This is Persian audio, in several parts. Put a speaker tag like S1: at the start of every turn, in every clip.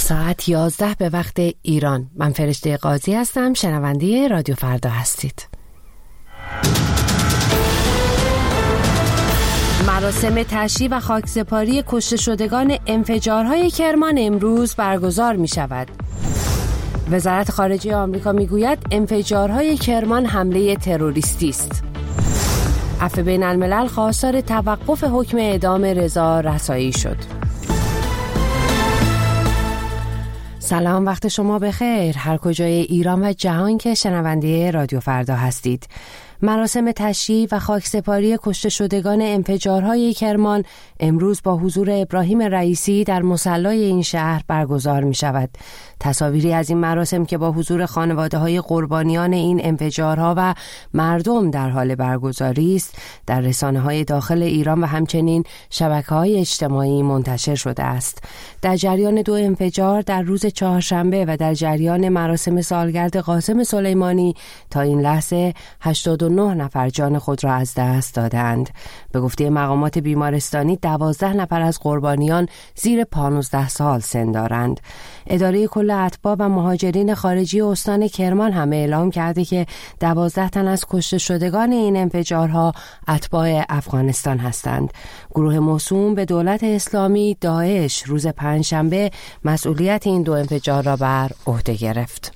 S1: ساعت 11 به وقت ایران. من فرشته قاضی هستم، شنونده رادیو فردا هستید. مراسم تشییع و خاکسپاری کشته شدگان انفجارهای کرمان امروز برگزار می شود. وزارت خارجه آمریکا می گوید انفجارهای کرمان حمله تروریستی است. عفو بین الملل خواستار توقف حکم اعدام رضا رسایی شد. سلام، وقت شما بخیر. هر کجای ایران و جهان که شنونده رادیو فردا هستید. مراسم تشییع و خاکسپاری کشته شدگان انفجارهای کرمان امروز با حضور ابراهیم رئیسی در مصلی این شهر برگزار می شود. تصاویری از این مراسم که با حضور خانواده‌های قربانیان این انفجارها و مردم در حال برگزاری است، در رسانه‌های داخل ایران و همچنین شبکه‌های اجتماعی منتشر شده است. در جریان 2 انفجار در روز چهارشنبه و در جریان مراسم سالگرد قاسم سلیمانی تا این لحظه 89 نفر جان خود را از دست دادند. به گفته مقامات بیمارستانی 12 نفر از قربانیان زیر 15 سال سن دارند. اداره کل اتباع و مهاجرین خارجی استان کرمان هم اعلام کرده که 12 تن از کشته شدگان این انفجارها اتباع افغانستان هستند. گروه موسوم به دولت اسلامی داعش روز پنجشنبه مسئولیت این 2 انفجار را بر عهده گرفت.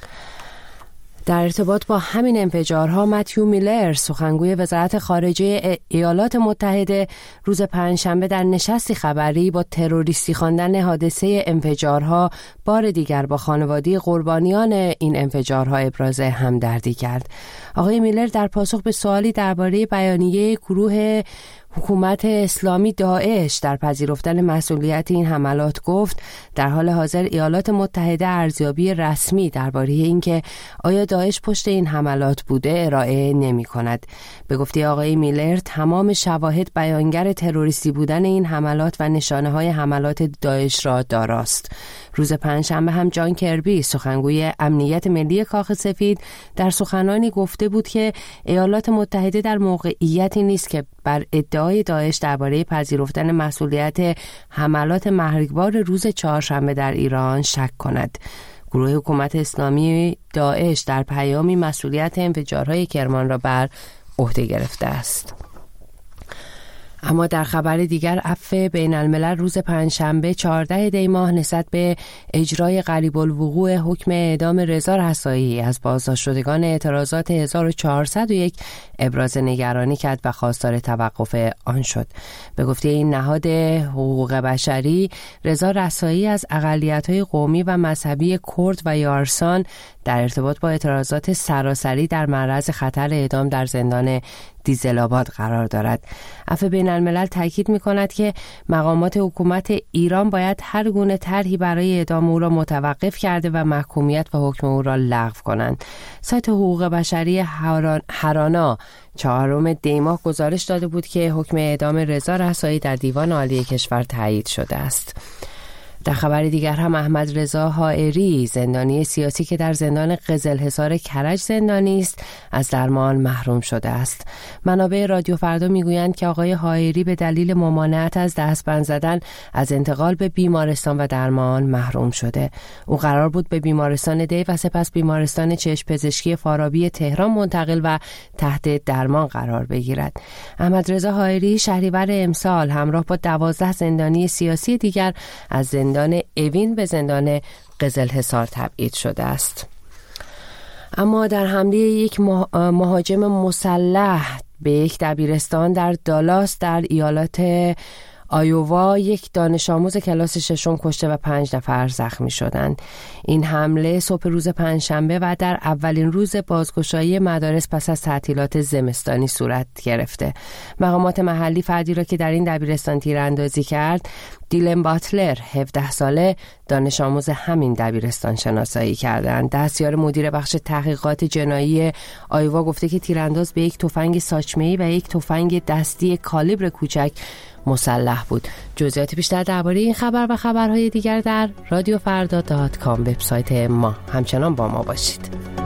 S1: در ارتباط با همین انفجارها متیو میلر سخنگوی وزارت خارجه ایالات متحده روز پنجشنبه در نشستی خبری با تروریستی خواندن حادثه انفجارها بار دیگر با خانواده قربانیان این انفجارها ابراز همدردی کرد. آقای میلر در پاسخ به سوالی درباره بیانیه گروه حکومت اسلامی داعش در پذیرفتن مسئولیت این حملات گفت در حال حاضر ایالات متحده ارزیابی رسمی درباره اینکه آیا داعش پشت این حملات بوده ارائه نمی کند. به گفته آقای میلر تمام شواهد بیانگر تروریستی بودن این حملات و نشانه های حملات داعش را داراست. روز پنجشنبه هم جان کربی سخنگوی امنیت ملی کاخ سفید در سخنانی گفته بود که ایالات متحده در موقعیتی نیست که بر ادعای داعش درباره پذیرفتن مسئولیت حملات مرگبار روز چهارشنبه در ایران شک کند. گروه حکومت اسلامی داعش در پیامی مسئولیت انفجارهای کرمان را بر عهده گرفته است. اما در خبر دیگر عفو بین الملل روز پنجشنبه 14 دی ماه نسبت به اجرای قریب الوقوع حکم اعدام رضا رسایی از بازداشت شدگان اعتراضات 1401 ابراز نگرانی کرد و خواستار توقف آن شد. به گفته این نهاد حقوق بشری، رضا رسایی از اقلیت‌های قومی و مذهبی کرد و یارسان در ارتباط با اعتراضات سراسری در معرض خطر اعدام در زندان دیزل‌آباد قرار دارد. عفو بین الملل تاکید می‌کند که مقامات حکومت ایران باید هر گونه طرحی برای اعدام او را متوقف کرده و محکومیت و حکم او را لغو کنند. سایت حقوق بشری هرانا 4 دی ماه گزارش داده بود که حکم اعدام رضا رسایی در دیوان عالی کشور تایید شده است. در خبر دیگر هم احمد رضا حائری زندانی سیاسی که در زندان قزلحصار کرج زندانی است از درمان محروم شده است. منابع رادیو فردا میگویند که آقای حائری به دلیل ممانعت از دستبند زدن از انتقال به بیمارستان و درمان محروم شده. او قرار بود به بیمارستان دی و سپس بیمارستان چشم پزشکی فارابی تهران منتقل و تحت درمان قرار بگیرد. احمد رضا حائری شهریور امسال همراه با 12 زندانی سیاسی دیگر از زندان اوین به زندان قزلحصار تبعید شده است. اما در حمله یک مهاجم مسلح به یک دبیرستان در دالاس در ایالات آیووا یک دانش آموز کلاس 6 کشته و 5 نفر زخمی شدند. این حمله صبح روز پنجشنبه و در اولین روز بازگشایی مدارس پس از تعطیلات زمستانی صورت گرفته. مقامات محلی فردی را که در این دبیرستان تیراندازی کرد، دیلن باتلر 17 ساله دانش آموز همین دبیرستان شناسایی کردند. دستیار مدیر بخش تحقیقات جنایی آیووا گفته که تیرانداز به یک تفنگ ساچمه‌ای و یک تفنگ دستی کالیبر کوچک مسلح بود. جزئیات بیشتر درباره این خبر و خبرهای دیگر در رادیوفردا.com وبسایت ما. همچنان با ما باشید.